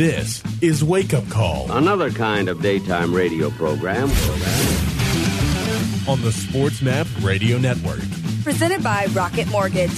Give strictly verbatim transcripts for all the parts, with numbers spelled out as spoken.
This is Wake Up Call. Another kind of daytime radio program. On the Sports Map Radio Network. Presented by Rocket Mortgage.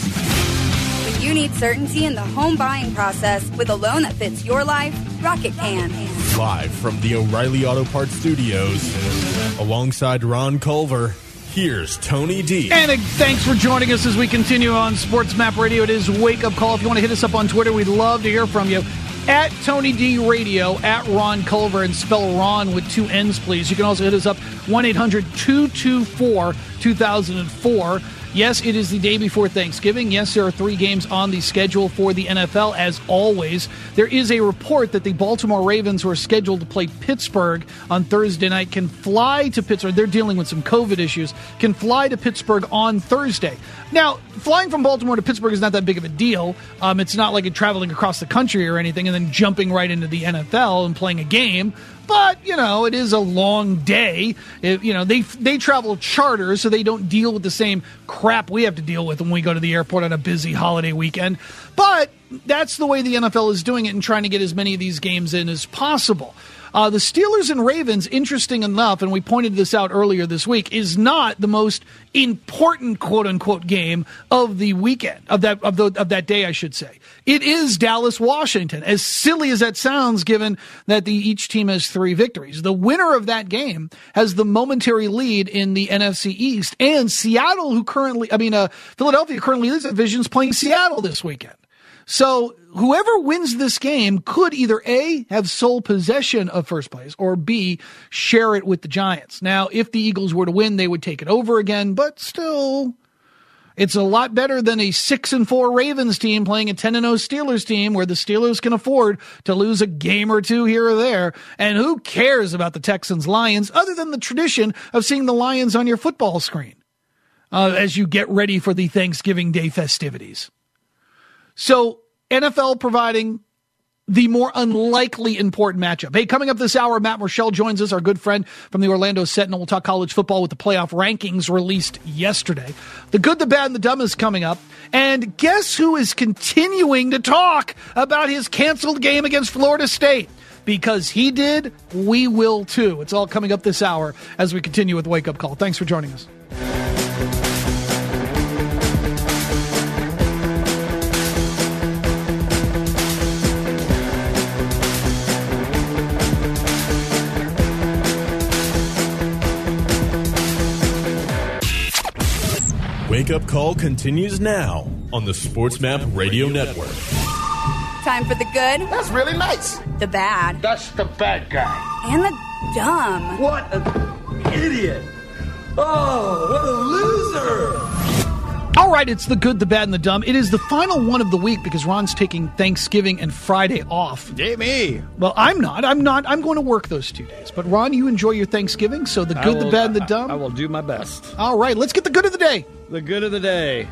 When you need certainty in the home buying process with a loan that fits your life, Rocket can. Live from the O'Reilly Auto Parts Studios, alongside Ron Culver, here's Tony D. And uh, thanks for joining us as we continue on Sports Map Radio. It is Wake Up Call. If you want to hit us up on Twitter, we'd love to hear from you. At Tony D Radio, at Ron Culver, and spell Ron with two N's, please. You can also hit us up, one eight hundred two two four two thousand four. Yes, it is the day before Thanksgiving. Yes, there are three games on the schedule for the N F L, as always. There is a report that the Baltimore Ravens, who are scheduled to play Pittsburgh on Thursday night, can fly to Pittsburgh. They're dealing with some COVID issues. Can fly to Pittsburgh on Thursday. Now, flying from Baltimore to Pittsburgh is not that big of a deal. Um, it's not like you're traveling across the country or anything and then jumping right into the N F L and playing a game. But, you know, it is a long day. It, you know, they they travel charter, so they don't deal with the same crap we have to deal with when we go to the airport on a busy holiday weekend. But that's the way the N F L is doing it and trying to get as many of these games in as possible. Uh, the Steelers and Ravens, interesting enough, and we pointed this out earlier this week, is not the most important quote-unquote game of the weekend, of that of, the, of that day, I should say. It is Dallas-Washington, as silly as that sounds, given that the, each team has three victories. The winner of that game has the momentary lead in the N F C East, and Seattle, who currently, I mean, uh, Philadelphia currently leads the division, is playing Seattle this weekend. So whoever wins this game could either A, have sole possession of first place, or B, share it with the Giants. Now, if the Eagles were to win, they would take it over again, but still, it's a lot better than a six and four Ravens team playing a ten and oh Steelers team, where the Steelers can afford to lose a game or two here or there. And who cares about the Texans-Lions, other than the tradition of seeing the Lions on your football screen uh, as you get ready for the Thanksgiving Day festivities. So, N F L providing the more unlikely important matchup. Hey, coming up this hour, Matt Marshall joins us, our good friend from the Orlando Sentinel. We'll talk college football with the playoff rankings released yesterday. The good, the bad, and the dumb is coming up. And guess who is continuing to talk about his canceled game against Florida State? Because he did, we will too. It's all coming up this hour as we continue with Wake Up Call. Thanks for joining us. Wake Up Call continues now on the Sports Map Radio Network. Time for the good. That's really nice. The bad. That's the bad guy. And the dumb. What an idiot. Oh, what a loser. All right, it's the good, the bad, and the dumb. It is the final one of the week because Ron's taking Thanksgiving and Friday off. Yay me. Well, I'm not. I'm not. I'm going to work those two days. But, Ron, you enjoy your Thanksgiving, so the good, will, the bad, and the dumb? I, I will do my best. All right, let's get the good of the day. The good of the day.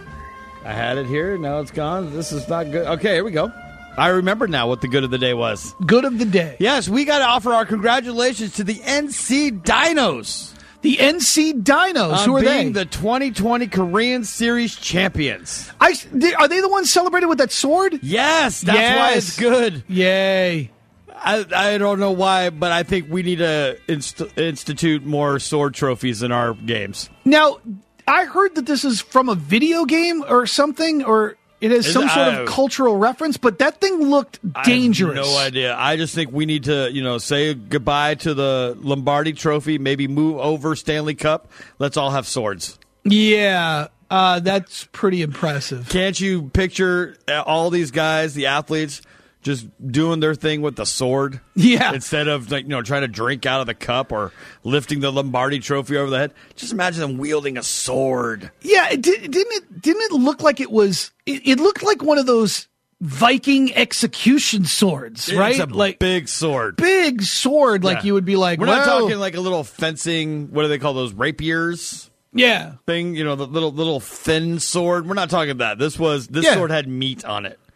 I had it here. Now it's gone. This is not good. Okay, here we go. I remember now what the good of the day was. Good of the day. Yes, we got to offer our congratulations to the N C Dinos. The N C Dinos. Um, Who are being they? the twenty twenty Korean Series champions. I, are they the ones celebrated with that sword? Yes, that's yes. why it's good. Yay. I, I don't know why, but I think we need to inst- institute more sword trophies in our games. Now, I heard that this is from a video game or something, or it has Is some it, sort I, of cultural reference, but that thing looked dangerous. I have no idea. I just think we need to, you know, say goodbye to the Lombardi Trophy, maybe move over Stanley Cup. Let's all have swords. Yeah, uh, that's pretty impressive. Can't you picture all these guys, the athletes, just doing their thing with the sword? Yeah. Instead of, like, you know, trying to drink out of the cup or lifting the Lombardi Trophy over the head. Just imagine them wielding a sword. Yeah, it did, didn't it? Didn't it look like it was? It, it looked like one of those Viking execution swords, right? It's a like big sword. Big sword, like Yeah. you would be like. We're well, not talking like a little fencing. What do they call those, rapiers? Yeah. Thing, you know, the little little thin sword. We're not talking that. This was this Yeah. sword had meat on it.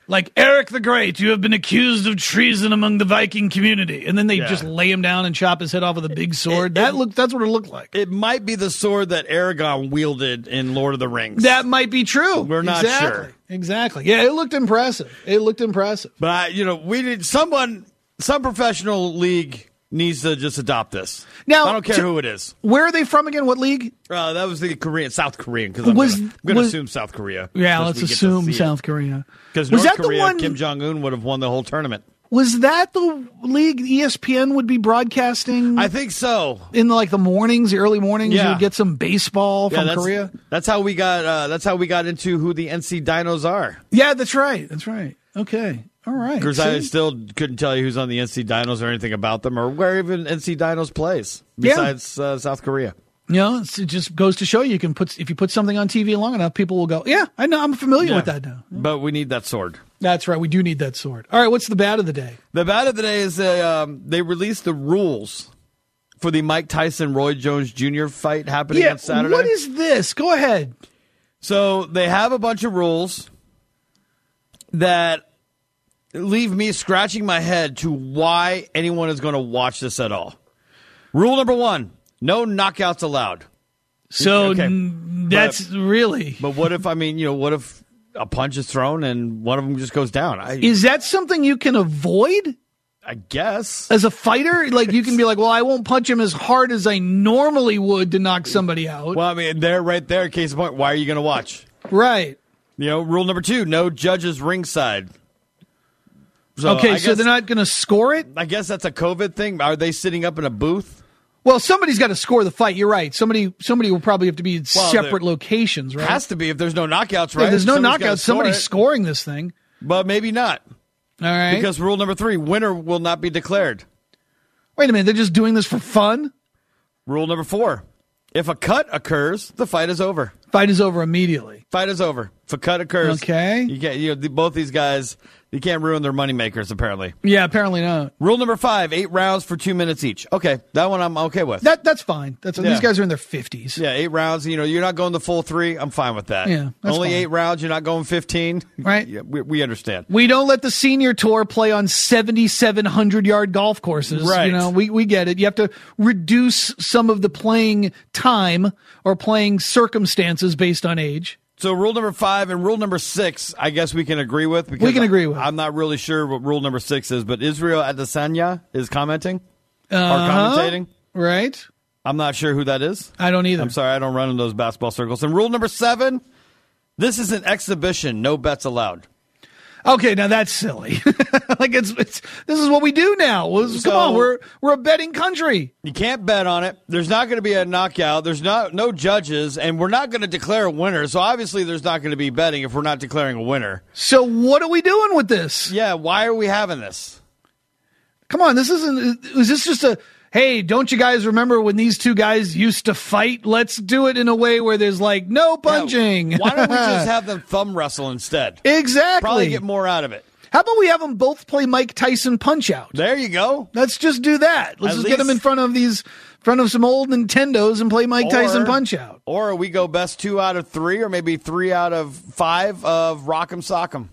like, Eric the Great, you have been accused of treason among the Viking community. And then they Yeah. just lay him down and chop his head off with a big sword. It- that it- look, That's what it looked like. It might be the sword that Aragorn wielded in Lord of the Rings. That might be true. We're not exactly. sure. Exactly. Yeah, it looked impressive. It looked impressive. But, I, you know, we need someone, some professional league needs to just adopt this. Now, I don't care to- who it is. Where are they from again? What league? Uh, that was the Korean, South Korean, because I'm Was- going to was- assume South Korea. Yeah, 'cause let's we get to assume see it. South Korea. Because Was North that Korea, the one? Kim Jong-un would have won the whole tournament. Was that the league E S P N would be broadcasting I think so. in the, like the mornings, the early mornings? Yeah. You would get some baseball Yeah, from that's, Korea. That's how we got. Uh, that's how we got into who the N C Dinos are. Yeah, that's right. That's right. Okay. All right. Because I See? still couldn't tell you who's on the N C Dinos or anything about them or where even N C Dinos plays Yeah. besides uh, South Korea. You know, it's, it just goes to show you can put if you put something on T V long enough, people will go, "Yeah, I know, I'm familiar Yeah. with that now." But we need that sword. That's right. We do need that sword. All right. What's the bad of the day? The bad of the day is uh, um, they released the rules for the Mike Tyson Roy Jones Junior fight happening Yeah. on Saturday. What is this? Go ahead. So they have a bunch of rules that leave me scratching my head to why anyone is going to watch this at all. Rule number one: no knockouts allowed. So Okay. n- that's really. But what if, I mean, you know, what if a punch is thrown and one of them just goes down? I, Is that something you can avoid I guess. as a fighter? Like you can be like, well, I won't punch him as hard as I normally would to knock somebody out. Well, I mean, there, right there, case in point, why are you going to watch? Right. You know, rule number two: no judges ringside. So Okay, I so guess- they're not going to score it? I guess that's a COVID thing. Are they sitting up in a booth? Well, somebody's got to score the fight. You're right. Somebody somebody will probably have to be in Well, separate there locations, right? Has to be if there's no knockouts, Yeah, right? there's no Somebody's gotta knockouts. score Somebody's it. scoring this thing. But maybe not. All right. Because rule number three: winner will not be declared. Wait a minute. They're just doing this for fun? Rule number four: if a cut occurs, the fight is over. Fight is over immediately. Fight is over. If a cut occurs, Okay. you can't. You know, the, both these guys, you can't ruin their money makers. Apparently. Yeah, apparently not. Rule number five: eight rounds for two minutes each. Okay, that one I'm okay with. That That's fine. That's Yeah. These guys are in their fifties. Yeah, eight rounds. You know, you're not going the full three. I'm fine with that. Yeah, that's only fine. eight rounds. You're not going fifteen. Right. Yeah, we, we understand. We don't let the senior tour play on seventy-seven hundred yard golf courses. Right. You know, we, we get it. You have to reduce some of the playing time or playing circumstances based on age. So rule number five and rule number six, I guess we can agree with. Because We can agree with. I'm not really sure what rule number six is, but Israel Adesanya is commenting or Uh-huh. commentating. Right? I'm not sure who that is. I don't either. I'm sorry, I don't run in those basketball circles. And rule number seven: this is an exhibition. No bets allowed. Okay, now that's silly. like it's, it's this is what we do now. Well, So- Come on, we're we're a betting country. You can't bet on it. There's not going to be a knockout. There's not no judges, and we're not going to declare a winner. So obviously, there's not going to be betting if we're not declaring a winner. So what are we doing with this? Yeah, why are we having this? Come on, this isn't. Is this just a? Hey, don't you guys remember when these two guys used to fight? Let's do it in a way where there's like no punching. Yeah, why don't we just have them thumb wrestle instead? exactly? Probably get more out of it. How about we have them both play Mike Tyson Punch Out? There you go. Let's just do that. Let's At just get them least- in front of these, front of some old Nintendos and play Mike Or- Tyson Punch Out. Or we go best two out of three, or maybe three out of five of Rock'em Sock'em.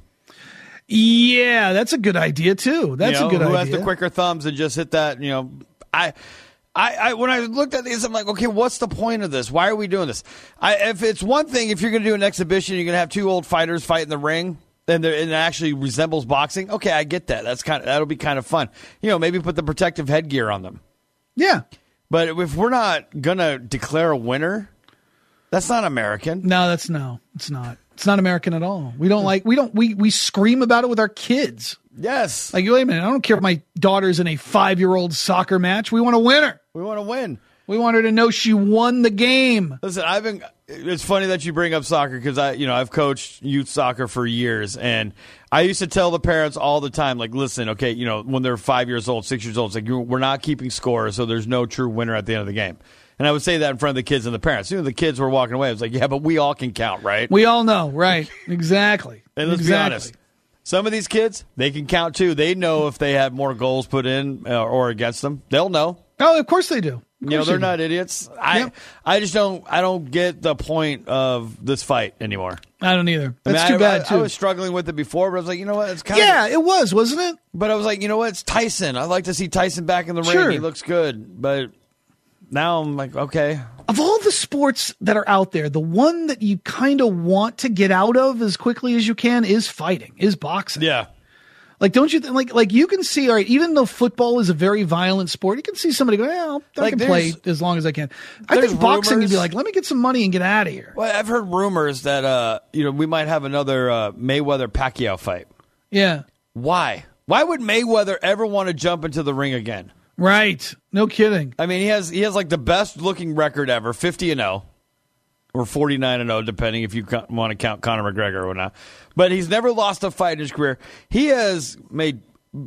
Yeah, that's a good idea too. That's you know, a good who idea. has the quicker thumbs and just hit that? You know, I. I, I when I looked at these, I'm like, okay, what's the point of this? Why are we doing this? I, if it's one thing, if you're going to do an exhibition, you're going to have two old fighters fight in the ring, and, and it actually resembles boxing. Okay, I get that. That's kind of that'll be kind of fun. You know, maybe put the protective headgear on them. Yeah. But if we're not going to declare a winner, that's not American. No, that's no. It's not. It's not American at all. We don't like. We don't. We we scream about it with our kids. Yes, Like, wait a minute. I don't care if my daughter's in a five-year-old soccer match. We want to win her. we want to win. We want her to know she won the game. Listen, I've been. It's funny that you bring up soccer because I, you know, I've coached youth soccer for years, and I used to tell the parents all the time, like, listen, okay, you know, when they're five years old, six years old, it's like you we're not keeping score, so there's no true winner at the end of the game. And I would say that in front of the kids and the parents. You know, the kids were walking away. I was like, yeah, but we all can count, right? We all know, right? Exactly. And let's exactly. be honest. Some of these kids, they can count too. They know if they have more goals put in uh, or against them. They'll know. Oh, of course they do. You know, they're not idiots. I Yep. I just don't I don't get the point of this fight anymore. I don't either. I mean, That's too I, bad, I, too. I was struggling with it before, but I was like, you know what? It's kind yeah, of it was, wasn't it? But I was like, you know what? It's Tyson. I'd like to see Tyson back in the Sure. ring. He looks good. But now I'm like, okay. Of all the sports that are out there, the one that you kind of want to get out of as quickly as you can is fighting, is boxing. Yeah. Like, don't you think, like, like you can see, all right, even though football is a very violent sport, you can see somebody go, yeah, I Like, can play there's- as long as I can. I there's think boxing, you'd be rumors- like, let me get some money and get out of here. Well, I've heard rumors that, uh, you know, we might have another uh, Mayweather-Pacquiao fight. Yeah. Why? Why would Mayweather ever want to jump into the ring again? Right. No kidding. I mean, he has he has like the best looking record ever, fifty and oh, or forty-nine and oh, depending if you co- want to count Conor McGregor or not. But he's never lost a fight in his career. He has made,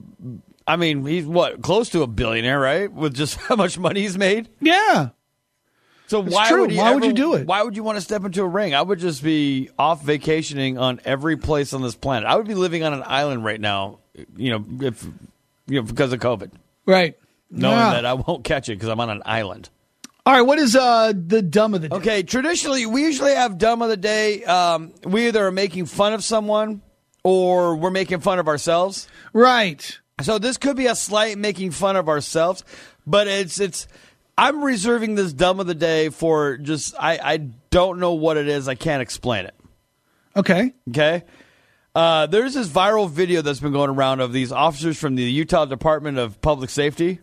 I mean, he's what, close to a billionaire, right? With just how much money he's made. Yeah. So It's why true. would he Why would ever- you do it? Why would you want to step into a ring? I would just be off vacationing on every place on this planet. I would be living on an island right now, you know, if you know because of COVID, Right. knowing Yeah. that I won't catch it because I'm on an island. All right. What is uh the dumb of the day? Okay, traditionally, we usually have dumb of the day. Um, we either are making fun of someone or we're making fun of ourselves. Right. So this could be a slight making fun of ourselves, but it's it's. I'm reserving this dumb of the day for just I, I don't know what it is. I can't explain it. Okay. Okay. Uh, there's this viral video that's been going around of these officers from the Utah Department of Public Safety.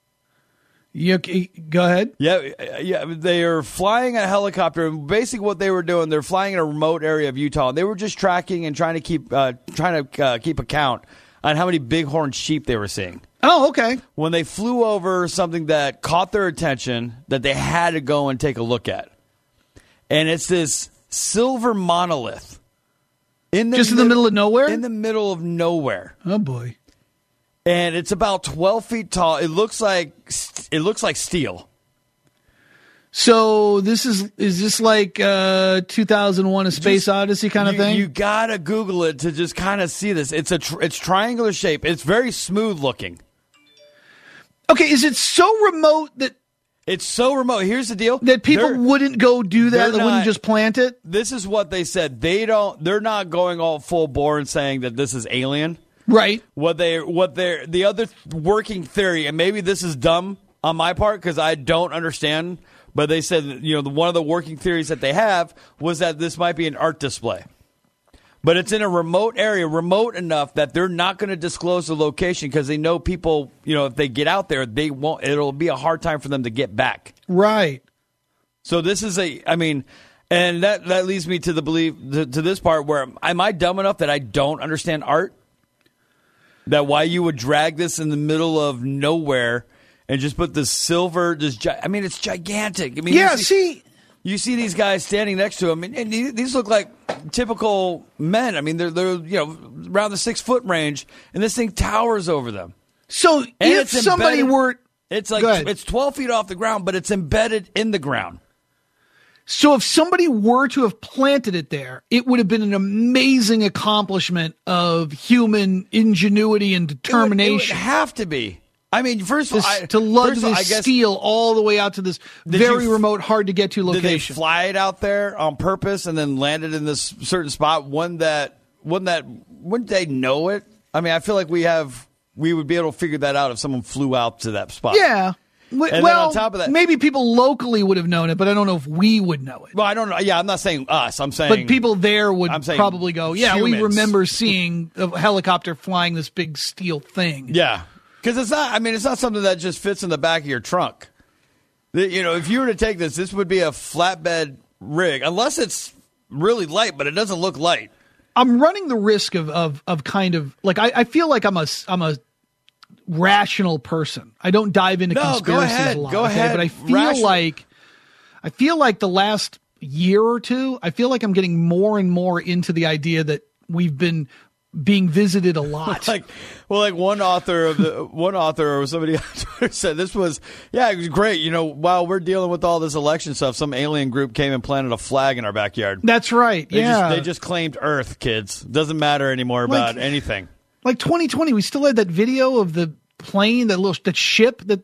You, go ahead. Yeah, yeah. They are flying a helicopter, and basically what they were doing, they're flying in a remote area of Utah. They were just tracking and trying to keep uh, trying to uh, keep account on how many bighorn sheep they were seeing. Oh, okay. When they flew over something that caught their attention, that they had to go and take a look at, and it's this silver monolith in the Just in the middle of nowhere? In the middle of nowhere. Oh boy. And it's about twelve feet tall. It looks like it looks like steel. So this is is this like uh, two thousand one: A Space Just- Odyssey kind of you, thing? You gotta Google it to just kind of see this. It's a tr- it's triangular shape. It's very smooth looking. Okay, is it so remote that It's so remote. Here's the deal: that people They're- wouldn't go do that? they're They wouldn't not- just plant it? This is what they said. They don't. They're not going all full bore and saying that this is alien. Right. What they what they the other working theory, and maybe this is dumb on my part because I don't understand. But they said, you know, the, one of the working theories that they have was that this might be an art display. But it's in a remote area, remote enough that they're not going to disclose the location because they know people, you know, if they get out there, they won't. It'll be a hard time for them to get back. Right. So this is a, I mean, and that that leads me to the belief to, to this part where am I dumb enough that I don't understand art? That why you would drag this in the middle of nowhere and just put this silver, this gi- I mean, it's gigantic. I mean, Yeah, you see, see, you see these guys standing next to him, and, and these look like typical men. I mean, they're they're you know around the six foot range, and this thing towers over them. so And if it's somebody embedded- were It's Go like ahead. it's twelve feet off the ground, but it's embedded in the ground. so if somebody were to have planted it there, it would have been an amazing accomplishment of human ingenuity and It would, it would determination. have to be. I mean, first of This- all, I, to lug first of all, this I guess, steel all the way out to this Did very you- remote, hard to get to did they location. fly it out there on purpose and then landed in this certain spot? One that wouldn't that wouldn't they know it? I mean, I feel like we have we would be able to figure that out if someone flew out to that spot. Yeah. W- then well, on top of that- maybe people locally would have known it, but I don't know if we would know it. Well, I don't know. Yeah, I'm not saying us. I'm saying But people there would I'm saying probably go, yeah, we humans. remember seeing a helicopter flying this big steel thing. Yeah, because it's not. I mean, it's not something that just fits in the back of your trunk. The- You know, if you were to take this, this would be a flatbed rig, unless it's really light, but it doesn't look light. I'm running the risk of of of kind of like I, I feel like I'm a I'm a rational person. I don't dive into No, go conspiracies ahead. a lot. Go okay? ahead. But I feel Rational. like I feel like the last year or two, I feel like I'm getting more and more into the idea that we've been being visited a lot. Like, well, like one author of the one author or somebody on Twitter said this was, yeah, it was great. You know, while we're dealing with all this election stuff, some alien group came and planted a flag in our backyard. That's right. They yeah. just, they just claimed Earth, kids. Doesn't matter anymore about Like- anything. Like twenty twenty, we still had that video of the plane, that little that ship that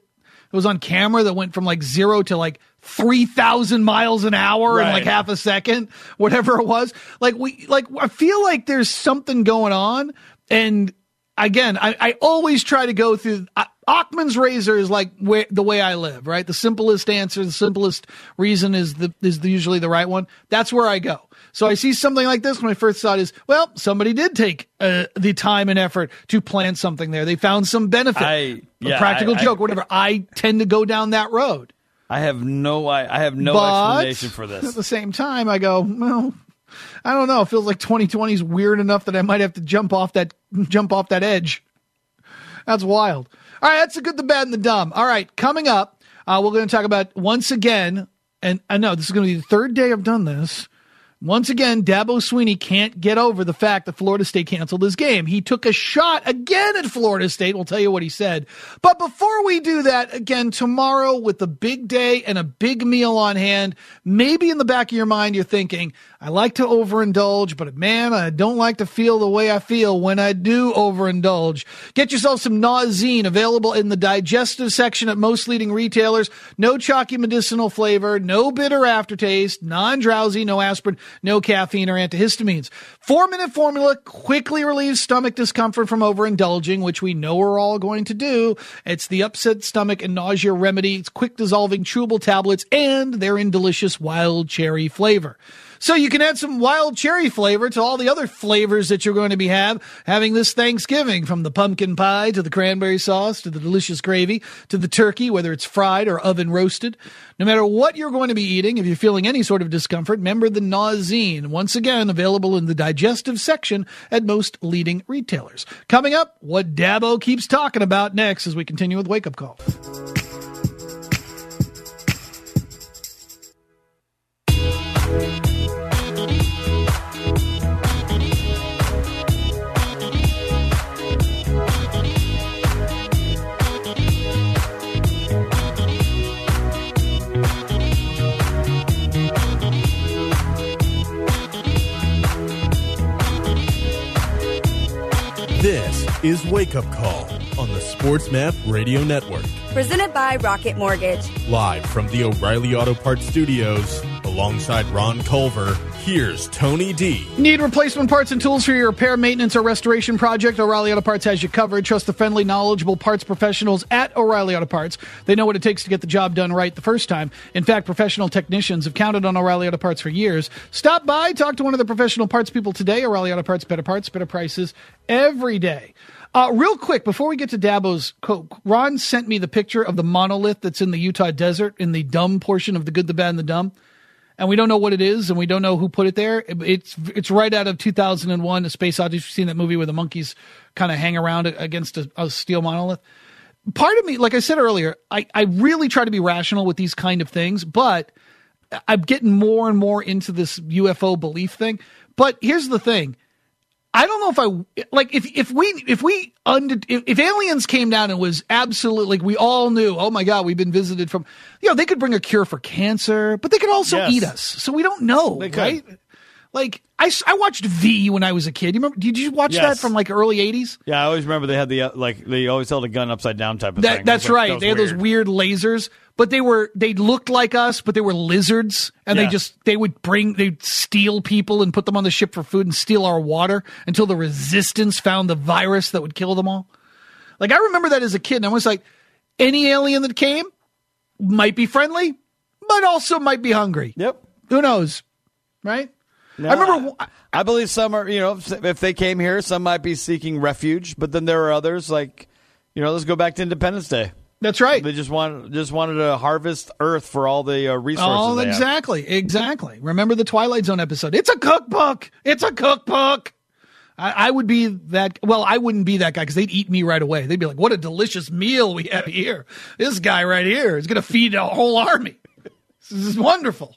It was on camera that went from like zero to like three thousand miles an hour right. in like half a second, whatever it was. Like we, like I feel like there's something going on. And again, I, I always try to go through uh, Occam's razor is like where, the way I live, right? The simplest answer, the simplest reason is the is the, usually the right one. That's where I go. So I see something like this. My first thought is, well, somebody did take uh, the time and effort to plant something there. They found some benefit, I, yeah, a practical I, joke, I, whatever. I tend to go down that road. I have no, I, I have no but explanation for this. At the same time, I go, well, I don't know. It feels like twenty twenty is weird enough that I might have to jump off that jump off that edge. That's wild. All right, that's the good, the bad, and the dumb. All right, coming up, uh, we're going to talk about once again, and I know this is going to be the third day I've done this. Once again, Dabo Swinney can't get over the fact that Florida State canceled his game. He took a shot again at Florida State. We'll tell you what he said. But before we do that, again, tomorrow with a big day and a big meal on hand, maybe in the back of your mind you're thinking, I like to overindulge, but man, I don't like to feel the way I feel when I do overindulge. Get yourself some Nauzene, available in the digestive section at most leading retailers. No chalky medicinal flavor, no bitter aftertaste, non-drowsy, no aspirin, no caffeine or antihistamines. Four-minute formula quickly relieves stomach discomfort from overindulging, which we know we're all going to do. It's the upset stomach and nausea remedy. It's quick-dissolving chewable tablets, and they're in delicious wild cherry flavor. So you can add some wild cherry flavor to all the other flavors that you're going to be have, having this Thanksgiving, from the pumpkin pie to the cranberry sauce to the delicious gravy to the turkey, whether it's fried or oven roasted. No matter what you're going to be eating, if you're feeling any sort of discomfort, remember the Nauzene. Once again, available in the digestive section at most leading retailers. Coming up, what Dabo keeps talking about next as we continue with Wake Up Call. This is Wake Up Call on the Sports Map Radio Network. Presented by Rocket Mortgage. Live from the O'Reilly Auto Parts Studios, alongside Ron Culver, here's Tony D. Need replacement parts and tools for your repair, maintenance, or restoration project? O'Reilly Auto Parts has you covered. Trust the friendly, knowledgeable parts professionals at O'Reilly Auto Parts. They know what it takes to get the job done right the first time. In fact, professional technicians have counted on O'Reilly Auto Parts for years. Stop by, talk to one of the professional parts people today. O'Reilly Auto Parts, better parts, better prices every day. Uh, real quick, before we get to Dabo's quote, Ron sent me the picture of the monolith that's in the Utah desert in the dumb portion of The Good, the Bad, and the Dumb. And we don't know what it is, and we don't know who put it there. It's it's right out of two thousand one, A Space Odyssey. You've seen that movie where the monkeys kind of hang around against a, a steel monolith. Part of me, like I said earlier, I, I really try to be rational with these kind of things, but I'm getting more and more into this U F O belief thing. But here's the thing. I don't know if I like if if we if we under, if, if aliens came down and was absolutely like we all knew, oh my God, we've been visited from, you know, they could bring a cure for cancer, but they could also yes. eat us. So we don't know, right? Like I, I watched V when I was a kid. You remember? Did you watch yes. that from like early eighties? Yeah, I always remember they had the uh, like they always held a gun upside down type of that, thing. That's like, right. that they had weird. those weird lasers, but they were they looked like us, but they were lizards, and yeah. they just they would bring they'd steal people and put them on the ship for food and steal our water until the resistance found the virus that would kill them all. Like I remember that as a kid, and I was like, any alien that came might be friendly, but also might be hungry. Yep. Who knows, right? No, I remember. I, I believe some are, you know, if they came here, some might be seeking refuge, but then there are others like, you know, let's go back to Independence Day. That's right. They just want just wanted to harvest Earth for all the uh, resources. Oh, they exactly, have. exactly. Remember the Twilight Zone episode? It's a cookbook. It's a cookbook. I, I would be that. Well, I wouldn't be that guy because they'd eat me right away. They'd be like, "What a delicious meal we have here! This guy right here is going to feed a whole army. This is wonderful.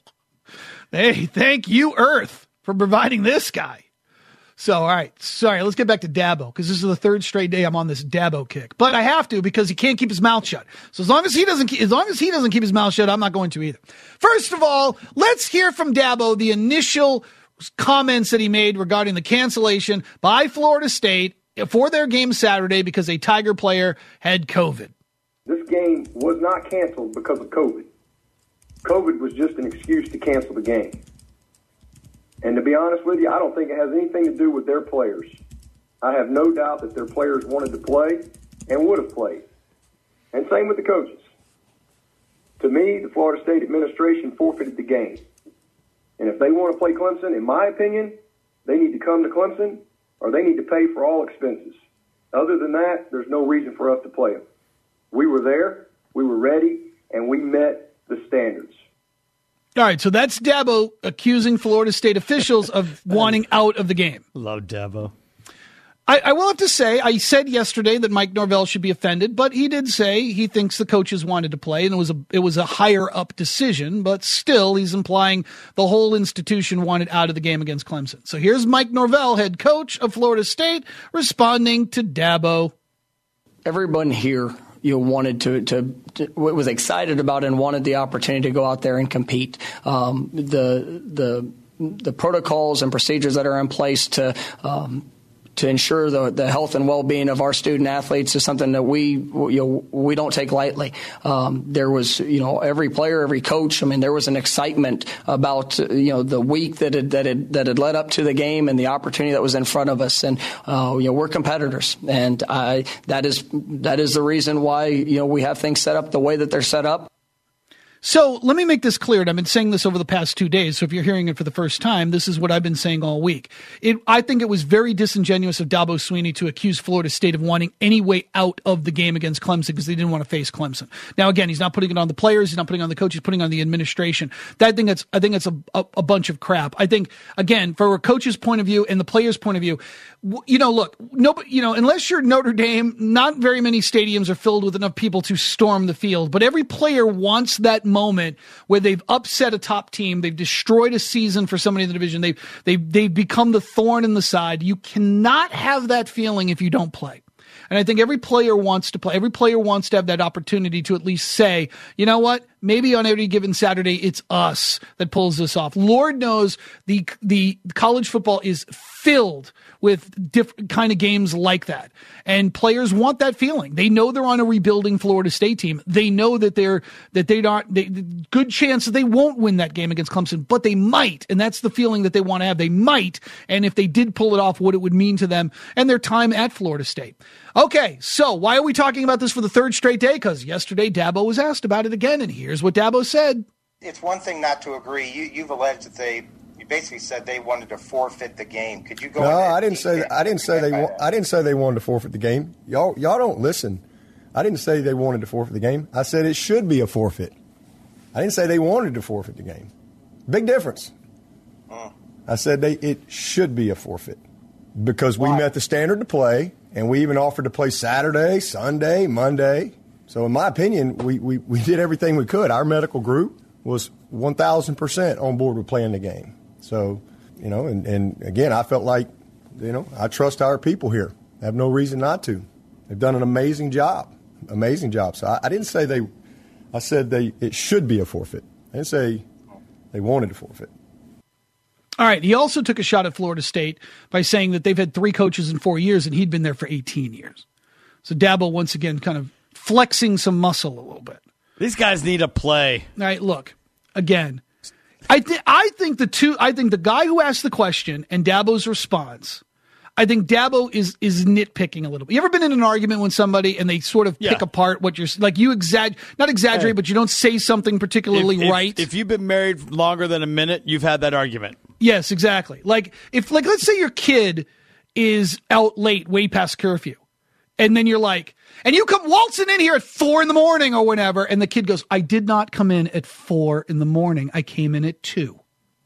Hey, thank you, Earth, for providing this guy." So, all right, sorry, let's get back to Dabo, because this is the third straight day I'm on this Dabo kick. But I have to, because he can't keep his mouth shut. So as long as he doesn't, as long as he doesn't keep his mouth shut, I'm not going to either. First of all, let's hear from Dabo the initial comments that he made regarding the cancellation by Florida State for their game Saturday because a Tiger player had COVID. This this game was not canceled because of COVID. COVID was just an excuse to cancel the game. And to be honest with you, I don't think it has anything to do with their players. I have no doubt that their players wanted to play and would have played. And same with the coaches. To me, the Florida State administration forfeited the game. And if they want to play Clemson, in my opinion, they need to come to Clemson or they need to pay for all expenses. Other than that, there's no reason for us to play them. We were there, we were ready, and we met the standards. All right, so that's Dabo accusing Florida State officials of wanting out of the game. Love Dabo. I, I will have to say, I said yesterday that Mike Norvell should be offended, but he did say he thinks the coaches wanted to play, and it was a it was a higher up decision. But still, he's implying the whole institution wanted out of the game against Clemson. So here's Mike Norvell, head coach of Florida State, responding to Dabo. Everyone here, you know, wanted to, to, to was excited about and wanted the opportunity to go out there and compete. Um, the the the protocols and procedures that are in place to um, to ensure the, the health and well-being of our student athletes is something that we, you know, we don't take lightly. Um, there was, you know, every player, every coach. I mean, there was an excitement about, you know, the week that had, that had, that had led up to the game and the opportunity that was in front of us. And, uh, you know, we're competitors. And I, that is, that is the reason why, you know, we have things set up the way that they're set up. So let me make this clear. And I've been saying this over the past two days. So if you're hearing it for the first time, this is what I've been saying all week. It, I think it was very disingenuous of Dabo Swinney to accuse Florida State of wanting any way out of the game against Clemson because they didn't want to face Clemson. Now, again, he's not putting it on the players. He's not putting it on the coach. He's putting it on the administration. That thing that's, I think it's a, a, a bunch of crap. I think, again, from a coach's point of view and the player's point of view, you know, look, nobody, you know, unless you're Notre Dame, not very many stadiums are filled with enough people to storm the field. But every player wants that moment where they've upset a top team, they've destroyed a season for somebody in the division, they've they've they've become the thorn in the side. You cannot have that feeling if you don't play. And I think every player wants to play. Every player wants to have that opportunity to at least say, you know what? Maybe on every given Saturday, it's us that pulls this off. Lord knows the the college football is filled with different kind of games like that. And players want that feeling. They know they're on a rebuilding Florida State team. They know that they're that they don't they, good chance that they won't win that game against Clemson, but they might. And that's the feeling that they want to have. They might. And if they did pull it off, what it would mean to them and their time at Florida State. Okay, so why are we talking about this for the third straight day? Because yesterday Dabo was asked about it again, and here's what Dabo said. It's one thing not to agree. You, you've alleged that they, you basically said they wanted to forfeit the game. Could you go? No, I didn't say that. I didn't say they. Wa- I didn't say they wanted to forfeit the game. Y'all, y'all don't listen. I didn't say they wanted to forfeit the game. I said it should be a forfeit. I didn't say they wanted to forfeit the game. Big difference. Mm. I said they it should be a forfeit because we Why? met the standard to play. And we even offered to play Saturday, Sunday, Monday. So in my opinion, we, we, we did everything we could. Our medical group was one thousand percent on board with playing the game. So, you know, and, and again, I felt like, you know, I trust our people here. I have no reason not to. They've done an amazing job, amazing job. So I, I didn't say they, I said they it should be a forfeit. I didn't say they wanted to forfeit. All right. He also took a shot at Florida State by saying that they've had three coaches in four years and he'd been there for eighteen years. So Dabo, once again, kind of flexing some muscle a little bit. These guys need to play. All right. Look, again, I, th- I think the two, I think the guy who asked the question and Dabo's response, I think Dabo is is nitpicking a little bit. You ever been in an argument with somebody and they sort of yeah. pick apart what you're like? You exag not exaggerate, hey. but you don't say something particularly if, right. If, if you've been married longer than a minute, you've had that argument. Yes, exactly. Like if, like, let's say your kid is out late, way past curfew, and then you're like, and you come waltzing in here at four in the morning or whenever, and the kid goes, "I did not come in at four in the morning. I came in at two."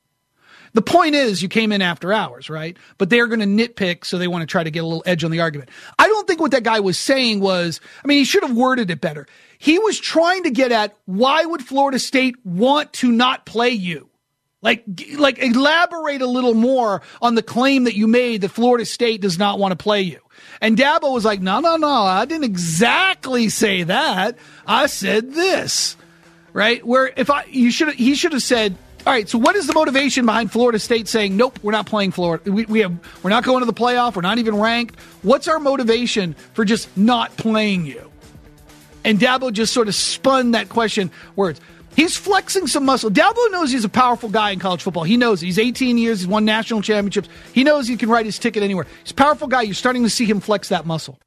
The point is, you came in after hours, right? But they're going to nitpick, so they want to try to get a little edge on the argument. I don't think what that guy was saying was, I mean, he should have worded it better. He was trying to get at, why would Florida State want to not play you? Like, like elaborate a little more on the claim that you made that Florida State does not want to play you. And Dabo was like, no, no, no, I didn't exactly say that. I said this, right? Where if I, you should, he should have said, all right, so what is the motivation behind Florida State saying, nope, we're not playing Florida. We, we have, we're not going to the playoff. We're not even ranked. What's our motivation for just not playing you? And Dabo just sort of spun that question words. He's flexing some muscle. Dabo knows he's a powerful guy in college football. He knows it. He's eighteen years. He's won national championships. He knows he can write his ticket anywhere. He's a powerful guy. You're starting to see him flex that muscle.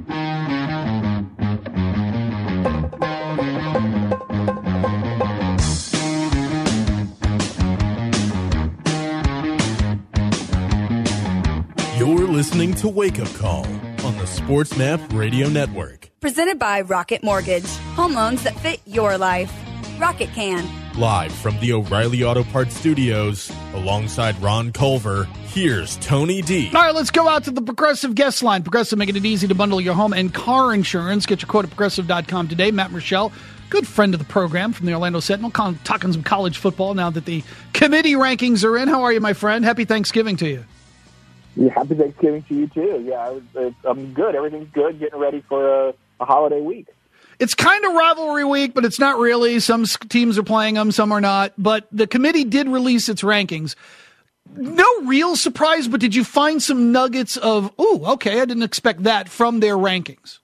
You're listening to Wake Up Call on the Sports Map Radio Network. Presented by Rocket Mortgage. Home loans that fit your life. Rocket can. Live from the O'Reilly Auto Parts Studios, alongside Ron Culver, here's Tony D. All right, let's go out to the Progressive guest line. Progressive, making it easy to bundle your home and car insurance. Get your quote at progressive dot com today. Matt Michelle, good friend of the program from the Orlando Sentinel, talking some college football now that the committee rankings are in. How are you, my friend? Happy Thanksgiving to you. Yeah, happy Thanksgiving to you, too. Yeah, I was, it's, I'm good. Everything's good, getting ready for a, a holiday week. It's kind of rivalry week, but it's not really. Some teams are playing them, some are not. But the committee did release its rankings. No real surprise, but did you find some nuggets of, ooh, okay, I didn't expect that from their rankings?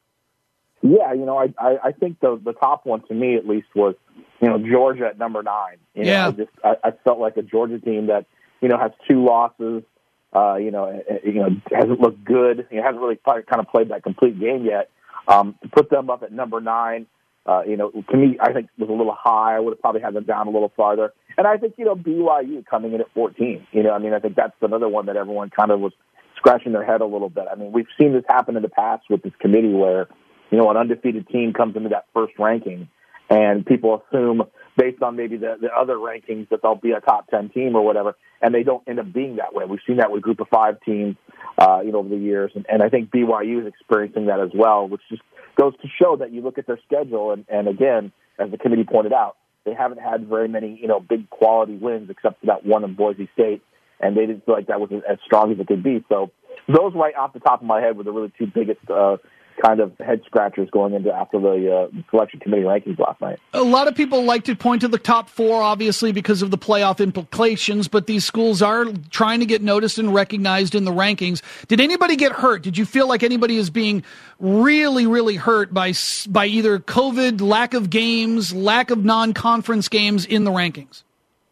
Yeah, you know, I I, I think the the top one to me at least was, you know, Georgia at number nine. You know, yeah. I just I, I felt like a Georgia team that, you know, has two losses. Uh, you know, you know, hasn't looked good. You know, hasn't really kind of played that complete game yet. Um, to put them up at number nine, uh, you know, to me, I think was a little high. I would have probably had them down a little farther. And I think, you know, B Y U coming in at fourteen. You know, I mean, I think that's another one that everyone kind of was scratching their head a little bit. I mean, we've seen this happen in the past with this committee where, you know, an undefeated team comes into that first ranking, and people assume, based on maybe the, the other rankings, that they'll be a top ten team or whatever, and they don't end up being that way. We've seen that with group of five teams, uh, you know, over the years, and, and I think B Y U is experiencing that as well, which just goes to show that you look at their schedule, and, and again, as the committee pointed out, they haven't had very many, you know, big quality wins except for that one in Boise State, and they didn't feel like that was as strong as it could be. So those right off the top of my head were the really two biggest uh kind of head scratchers going into after the uh, selection committee rankings last night. A lot of people like to point to the top four, obviously, because of the playoff implications, but these schools are trying to get noticed and recognized in the rankings. Did anybody get hurt? Did you feel like anybody is being really, really hurt by by either COVID, lack of games, lack of non-conference games in the rankings?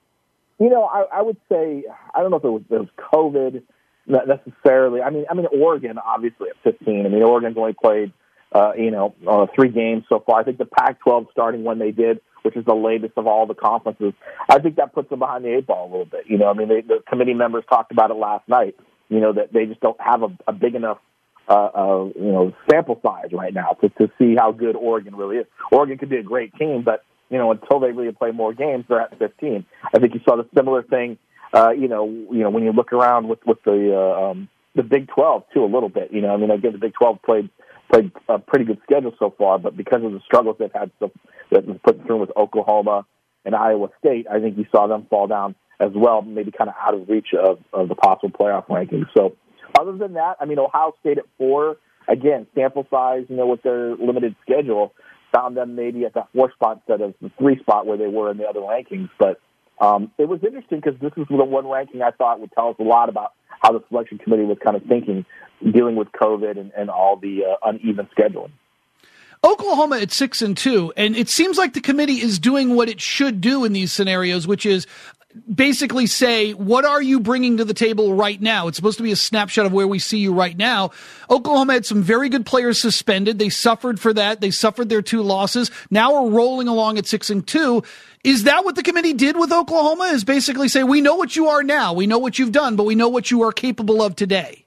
You know, I, I would say, I don't know if it was, it was COVID, not necessarily. I mean, I mean, Oregon, obviously, at fifteen. I mean, Oregon's only played, uh, you know, uh, three games so far. I think the Pac twelve starting when they did, which is the latest of all the conferences, I think that puts them behind the eight ball a little bit. You know, I mean, they, the committee members talked about it last night, you know, that they just don't have a, a big enough, uh, uh, you know, sample size right now to, to see how good Oregon really is. Oregon could be a great team, but, you know, until they really play more games, they're at fifteen. I think you saw the similar thing. Uh, you know, you know, when you look around with, with the uh, um, the Big twelve too, a little bit. You know, I mean, again, the Big twelve played played a pretty good schedule so far, but because of the struggles they've had so, that was put through with Oklahoma and Iowa State, I think you saw them fall down as well, maybe kind of out of reach of, of the possible playoff rankings. So, other than that, I mean, Ohio State at four, again, sample size, you know, with their limited schedule, found them maybe at that four spot instead of the three spot where they were in the other rankings, but. Um, it was interesting because this is the one ranking I thought would tell us a lot about how the selection committee was kind of thinking, dealing with COVID and, and all the uh, uneven scheduling. Oklahoma at six and two, and it seems like the committee is doing what it should do in these scenarios, which is basically say, what are you bringing to the table right now? It's supposed to be a snapshot of where we see you right now. Oklahoma had some very good players suspended. They suffered for that. They suffered their two losses. Now we're rolling along at six and two. Is that what the committee did with Oklahoma? Is basically say, we know what you are now. We know what you've done, but we know what you are capable of today.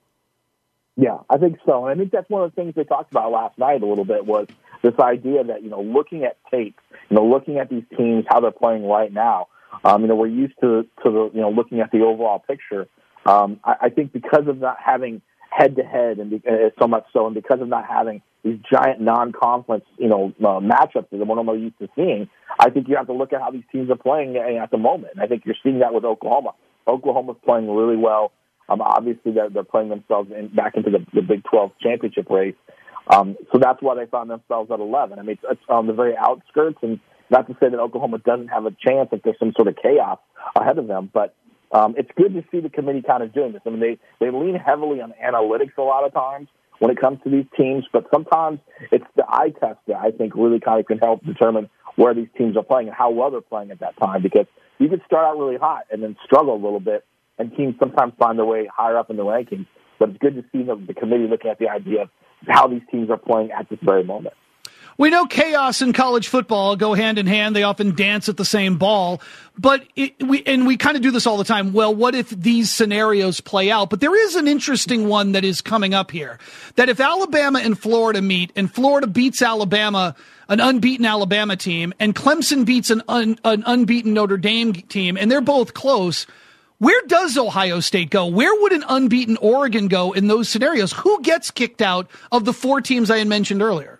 Yeah, I think so. And I think that's one of the things they talked about last night a little bit was this idea that, you know, looking at tape, you know, looking at these teams, how they're playing right now, um, you know, we're used to, to the, you know, looking at the overall picture. Um, I, I think because of not having head-to-head and uh, so much so, and because of not having these giant non-conference, you know, uh, matchups that we're normally used to seeing, I think you have to look at how these teams are playing at the moment. And I think you're seeing that with Oklahoma. Oklahoma's playing really well. Um, obviously, they're, they're playing themselves in, back into the, the Big twelve championship race. Um, so that's why they found themselves at eleven. I mean, it's, it's on the very outskirts, and not to say that Oklahoma doesn't have a chance if there's some sort of chaos ahead of them, but um, it's good to see the committee kind of doing this. I mean, they, they lean heavily on analytics a lot of times when it comes to these teams, but sometimes it's the eye test that I think really kind of can help determine where these teams are playing and how well they're playing at that time, because you could start out really hot and then struggle a little bit, and teams sometimes find their way higher up in the rankings. But it's good to see the, the committee looking at the idea of how these teams are playing at this very moment. We know chaos and college football go hand in hand. They often dance at the same ball. But it, we and we kind of do this all the time. Well, what if these scenarios play out? But there is an interesting one that is coming up here. That if Alabama and Florida meet, and Florida beats Alabama, an unbeaten Alabama team, and Clemson beats an, un, an unbeaten Notre Dame team, and they're both close, where does Ohio State go? Where would an unbeaten Oregon go in those scenarios? Who gets kicked out of the four teams I had mentioned earlier?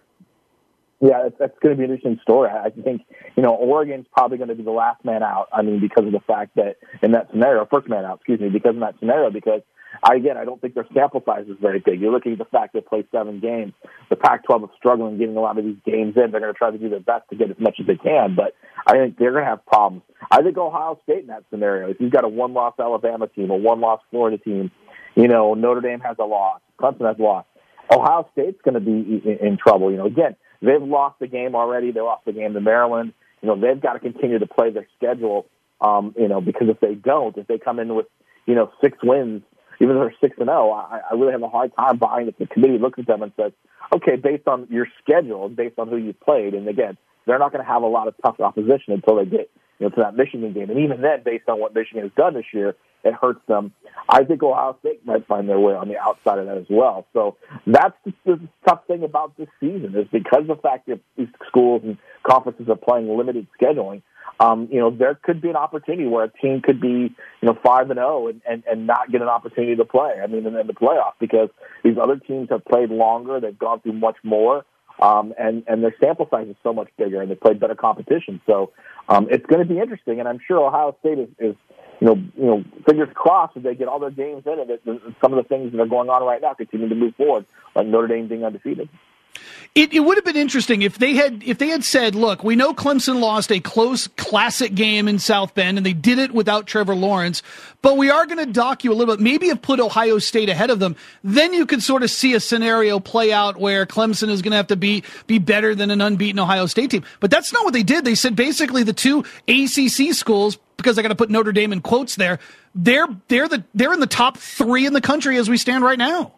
Yeah, that's, that's going to be an interesting story. I think, you know, Oregon's probably going to be the last man out. I mean, because of the fact that in that scenario, first man out, excuse me, because in that scenario, because I, again, I don't think their sample size is very big. You're looking at the fact they play seven games. The Pac twelve is struggling getting a lot of these games in. They're going to try to do their best to get as much as they can, but I think they're going to have problems. I think Ohio State in that scenario, if you've got a one-loss Alabama team, a one-loss Florida team, you know, Notre Dame has a loss, Clemson has a loss, Ohio State's going to be in, in trouble. You know, again, they've lost the game already. They lost the game to Maryland. You know, they've got to continue to play their schedule, um, you know, because if they don't, if they come in with, you know, six wins, even though they're six and oh, I, I really have a hard time buying if the committee looks at them and says, okay, based on your schedule, based on who you played, and again, they're not going to have a lot of tough opposition until they get, you know, to that Michigan game. And even then, based on what Michigan has done this year, it hurts them. I think Ohio State might find their way on the outside of that as well. So that's the, the tough thing about this season, is because of the fact that these schools and conferences are playing limited scheduling, um, you know, there could be an opportunity where a team could be, you know, five and oh and, and, and not get an opportunity to play. I mean, in, in the playoffs, because these other teams have played longer, they've gone through much more. Um, and, and their sample size is so much bigger, and they played better competition. So um, it's going to be interesting, and I'm sure Ohio State is, is you know, you know, fingers crossed that they get all their games in, and that some of the things that are going on right now continue to move forward, like Notre Dame being undefeated. It, it would have been interesting if they had if they had said, look, we know Clemson lost a close classic game in South Bend, and they did it without Trevor Lawrence, but we are going to dock you a little bit. Maybe have put Ohio State ahead of them. Then you could sort of see a scenario play out where Clemson is going to have to be be better than an unbeaten Ohio State team. But that's not what they did. They said basically the two A C C schools, because I got to put Notre Dame in quotes there, they're they're the they're in the top three in the country as we stand right now.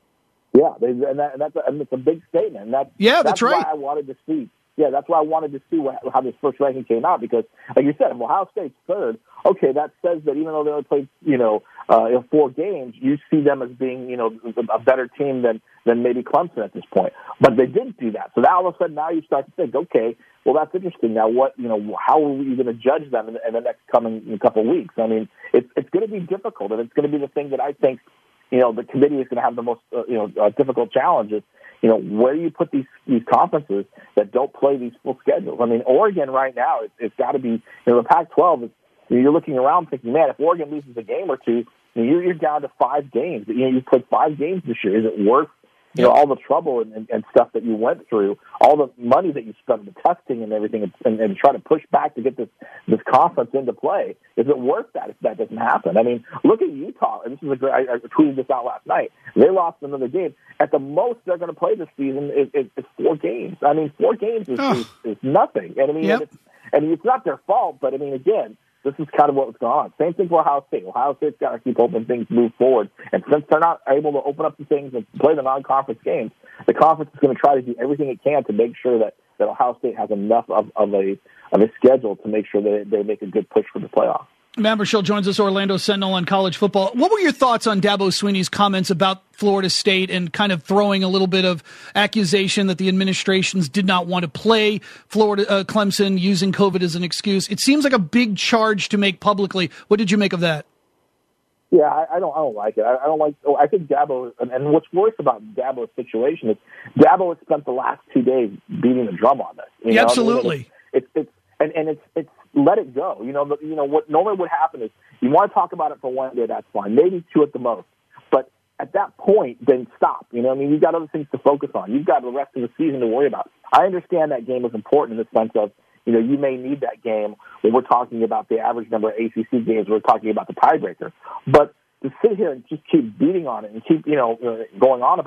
Yeah, they, and, that, and that's a, and it's a big statement. And that, yeah, that's, that's right. Why I wanted to see. Yeah, that's why I wanted to see what, how this first ranking came out, because, like you said, if Ohio State's third, okay, that says that even though they only played, you know, uh, four games, you see them as being, you know, a better team than than maybe Clemson at this point. But they didn't do that. So now all of a sudden, now you start to think, okay, well, that's interesting. Now, what, you know, how are you going to judge them in, in the next coming couple of weeks? I mean, it's it's going to be difficult, and it's going to be the thing that I think, you know, the committee is going to have the most, uh, you know, uh, difficult challenges. You know, where do you put these these conferences that don't play these full schedules? I mean, Oregon right now, it, it's got to be, you know, the Pac twelve is, you know, you're looking around thinking, man, if Oregon loses a game or two, you know, you're, you're down to five games. You know, you played five games this year. Is it worth, you know, all the trouble and, and, and stuff that you went through, all the money that you spent, the testing and everything, and, and, and try to push back to get this, this conference into play? Is it worth that if that doesn't happen? I mean, look at Utah. And this is a great, I, I tweeted this out last night. They lost another game. At the most they're going to play this season is, is, is four games. I mean, four games is, oh. is, is nothing. And I mean, yep. and, it's, and it's not their fault, but I mean, again, this is kind of what was going on. Same thing for Ohio State. Ohio State's got to keep hoping things move forward. And since they're not able to open up the things and play the non-conference games, the conference is going to try to do everything it can to make sure that, that Ohio State has enough of, of a of a schedule to make sure that they make a good push for the playoffs. Matt Burchell joins us, Orlando Sentinel, on college football. What were your thoughts on Dabo Swinney's comments about Florida State and kind of throwing a little bit of accusation that the administrations did not want to play Florida, uh, Clemson, using COVID as an excuse? It seems like a big charge to make publicly. What did you make of that? Yeah, I, I don't. I don't like it. I, I don't like. Oh, I think Dabo, and, and what's worse about Dabo's situation is Dabo has spent the last two days beating the drum on this. You yeah, know? absolutely. I mean, it's, it's it's and, and it's it's let it go. You know, the, you know what normally would happen is you want to talk about it for one day, that's fine, maybe two at the most. But at that point, then stop. You know, I mean, you've got other things to focus on. You've got the rest of the season to worry about. I understand that game is important in the sense of, you know, you may need that game when we're talking about the average number of A C C games. We're talking about the tiebreaker. But to sit here and just keep beating on it and keep, you know, going on about it,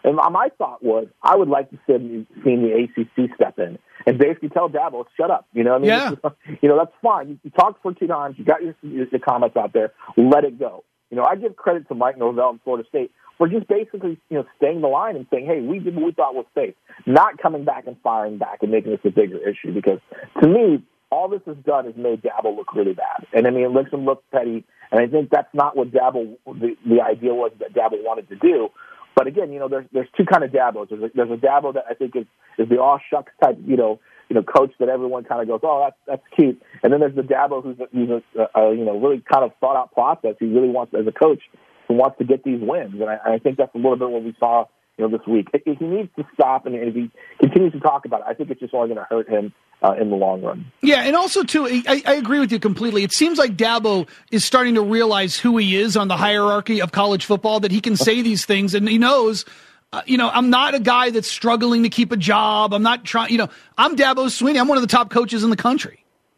And my thought was, I would like to see, see the A C C step in and basically tell Dabo, shut up. You know what I mean? Yeah. You know, that's fine. You, you talked for two times. You got your, your, your comments out there. Let it go. You know, I give credit to Mike Norvell in Florida State for just basically, you know, staying the line and saying, hey, we did what we thought was safe, not coming back and firing back and making this a bigger issue. Because to me, all this has done is made Dabo look really bad. And I mean, it makes him look petty. And I think that's not what Dabo, the, the idea was that Dabo wanted to do. But again, you know, there's there's two kind of Dabos. There's a, there's a Dabo that I think is, is the all shucks type, you know, you know, coach that everyone kind of goes, oh, that's that's cute. And then there's the Dabo who's a, who's a, a you know really kind of thought out process. He really wants, as a coach, who wants to get these wins. And I, I think that's a little bit what we saw, you know, this week. He needs to stop, and if he continues to talk about it, I think it's just only going to hurt him uh, in the long run. Yeah, and also, too, I, I agree with you completely. It seems like Dabo is starting to realize who he is on the hierarchy of college football, that he can say these things, and he knows, uh, you know, I'm not a guy that's struggling to keep a job. I'm not trying, you know, I'm Dabo Swinney. I'm one of the top coaches in the country.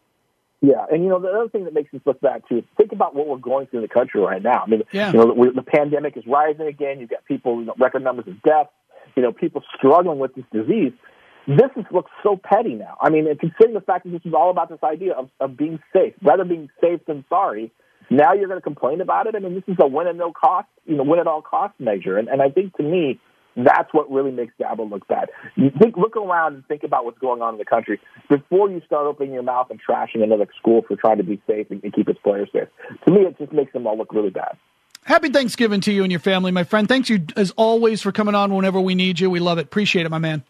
Yeah, and, you know, the other thing that makes us look bad, too, is think about what we're going through in the country right now. I mean, yeah. you know, we, the pandemic is rising again. You've got people, you know, record numbers of deaths, you know, people struggling with this disease. This is, looks so petty now. I mean, and considering the fact that this is all about this idea of, of being safe, rather being safe than sorry, now you're going to complain about it? I mean, this is a win at no cost, you know, win at all cost measure. And, and I think, to me, that's what really makes Dabo look bad. You think, look around and think about what's going on in the country before you start opening your mouth and trashing another school for trying to be safe and, and keep its players safe. To me, it just makes them all look really bad. Happy Thanksgiving to you and your family, my friend. Thanks you, as always, for coming on whenever we need you. We love it. Appreciate it, my man.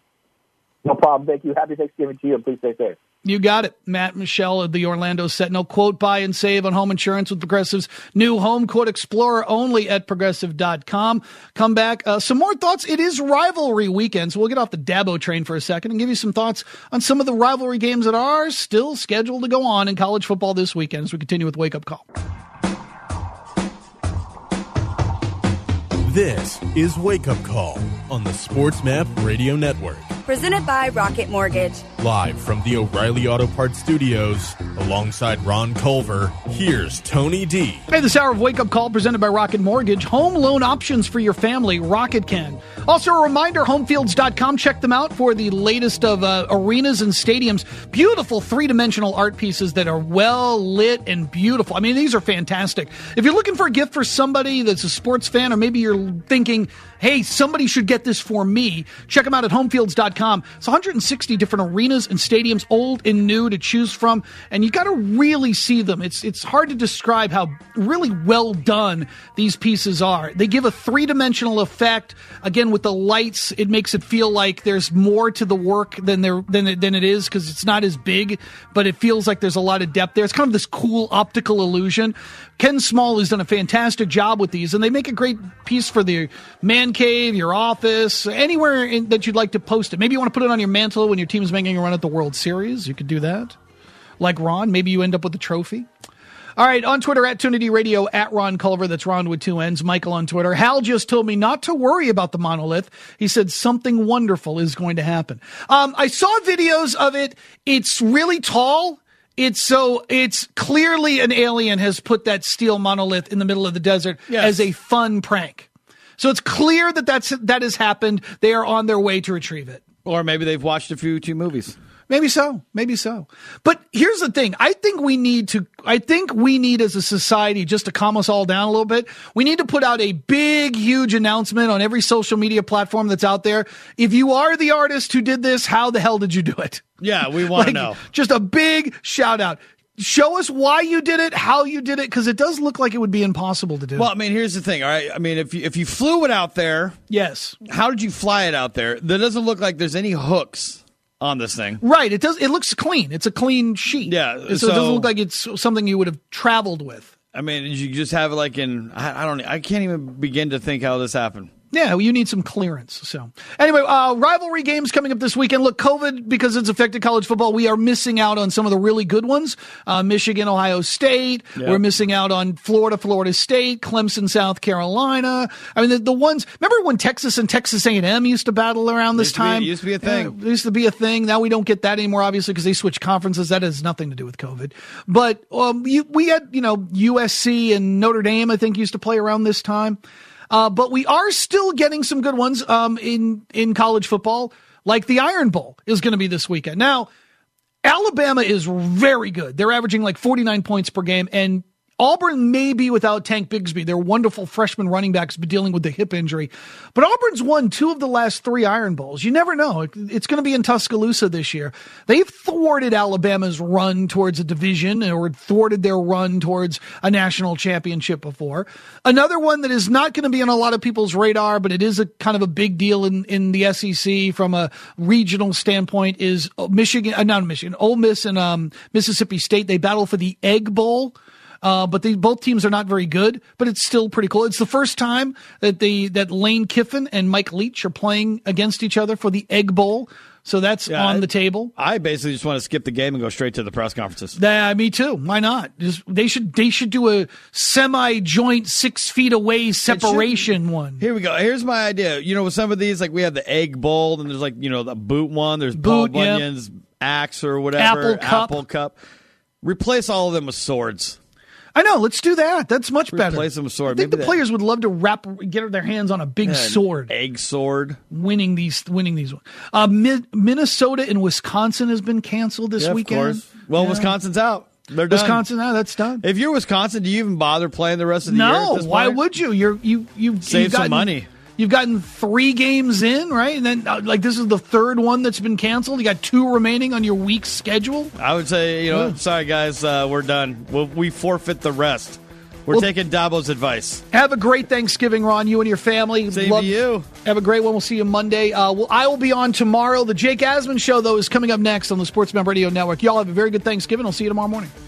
No problem. Thank you. Happy Thanksgiving to you, and please stay safe. You got it. Matt Michelle of the Orlando Sentinel. Quote, buy and save on home insurance with Progressive's new Home Quote Explorer, only at progressive dot com. Come back. Uh, some more thoughts. It is rivalry weekend, so we'll get off the Dabo train for a second and give you some thoughts on some of the rivalry games that are still scheduled to go on in college football this weekend as we continue with Wake Up Call. This is Wake Up Call on the Sports Map Radio Network. Presented by Rocket Mortgage. Live from the O'Reilly Auto Parts Studios, alongside Ron Culver, here's Tony D. Hey, this hour of Wake Up Call presented by Rocket Mortgage. Home loan options for your family, Rocket can. Also, a reminder, homefields dot com. Check them out for the latest of uh, arenas and stadiums. Beautiful three-dimensional art pieces that are well lit and beautiful. I mean, these are fantastic. If you're looking for a gift for somebody that's a sports fan, or maybe you're thinking, hey, somebody should get this for me, check them out at homefields dot com. It's one hundred sixty different arenas and stadiums, old and new, to choose from, and you got to really see them. It's it's hard to describe how really well done these pieces are. They give a three-dimensional effect. Again, with the lights, it makes it feel like there's more to the work than there than it, than it is, because it's not as big, but it feels like there's a lot of depth there. It's kind of this cool optical illusion. Ken Small has done a fantastic job with these, and they make a great piece for the man cave, your office, anywhere in, that you'd like to post it. Maybe you want to put it on your mantle when your team's making a run at the World Series. You could do that. Like Ron, maybe you end up with a trophy. All right, on Twitter, at Trinity Radio, at Ron Culver. That's Ron with two N's. Michael on Twitter. Hal just told me not to worry about the monolith. He said something wonderful is going to happen. Um, I saw videos of it. It's really tall. It's so it's clearly an alien has put that steel monolith in the middle of the desert Yes. as a fun prank. So it's clear that that's, that has happened. They are on their way to retrieve it. Or maybe they've watched a few two movies. Maybe so. Maybe so. But here's the thing. I think we need to, I think we need as a society, just to calm us all down a little bit, we need to put out a big, huge announcement on every social media platform that's out there. If you are the artist who did this, how the hell did you do it? Yeah, we want to Like, know. Just a big shout out. Show us why you did it, how you did it, because it does look like it would be impossible to do. Well, I mean, here's the thing, all right? I mean, if you, if you flew it out there, yes. How did you fly it out there? There doesn't look like there's any hooks on this thing. Right. It does. It looks clean. It's a clean sheet. Yeah. So, So it doesn't look like it's something you would have traveled with. I mean, you just have it like in, I, I don't, I can't even begin to think how this happened. Yeah, well, you need some clearance. So anyway, uh, rivalry games coming up this weekend. Look, COVID, because it's affected college football, we are missing out on some of the really good ones. Uh, Michigan, Ohio State. Yep. We're missing out on Florida, Florida State, Clemson, South Carolina. I mean, the, the ones, remember when Texas and Texas A and M used to battle around this Used to be- time? used to be a thing. Yeah, it used to be a thing. Now we don't get that anymore, obviously, because they switched conferences. That has nothing to do with COVID. But um, you, we had, you know, U S C and Notre Dame, I think, used to play around this time. Uh, but we are still getting some good ones um, in, in college football, like the Iron Bowl is going to be this weekend. Now, Alabama is very good. They're averaging like forty-nine points per game, and Auburn may be without Tank Bigsby. Their wonderful freshman running backs been dealing with the hip injury. But Auburn's won two of the last three Iron Bowls. You never know. It's going to be in Tuscaloosa this year. They've thwarted Alabama's run towards a division or thwarted their run towards a national championship before. Another one that is not going to be on a lot of people's radar, but it is a kind of a big deal in, in the S E C from a regional standpoint is Michigan, uh, not Michigan, Ole Miss and um, Mississippi State. They battle for the Egg Bowl. Uh, but they, both teams are not very good, but it's still pretty cool. It's the first time that they that Lane Kiffin and Mike Leach are playing against each other for the Egg Bowl. So that's yeah, on the table. I basically just want to skip the game and go straight to the press conferences. Yeah, me too. Why not? Just, they should they should do a semi-joint, six feet away separation one. Here we go. Here's my idea. You know, with some of these, like we have the Egg Bowl, and there's like, you know, the boot one. There's Paul Bunyan's yep. axe or whatever. Apple cup. Apple cup. Replace all of them with swords. I know. Let's do that. That's much better. Replace them with sword. I think Maybe the that. players would love to wrap, get their hands on a big yeah, sword, egg sword, winning these, winning these. Uh, Mi- Minnesota and Wisconsin has been canceled this yeah, weekend. Of course. Well, yeah. Wisconsin's out. They're done. Wisconsin, now that's done. If you're Wisconsin, do you even bother playing the rest of the no, year? No, why would you? You're you you save you've gotten, some money. You've gotten three games in, right? And then, uh, like, this is the third one that's been canceled. You got two remaining on your week's schedule. I would say, you know, yeah. sorry guys, uh, we're done. We'll, we forfeit the rest. We're well, taking Dabo's advice. Have a great Thanksgiving, Ron, you and your family. Same Love, to you. Have a great one. We'll see you Monday. Uh, well, I will be on tomorrow. The Jake Asman Show, though, is coming up next on the Sportsman Radio Network. Y'all have a very good Thanksgiving. I'll see you tomorrow morning.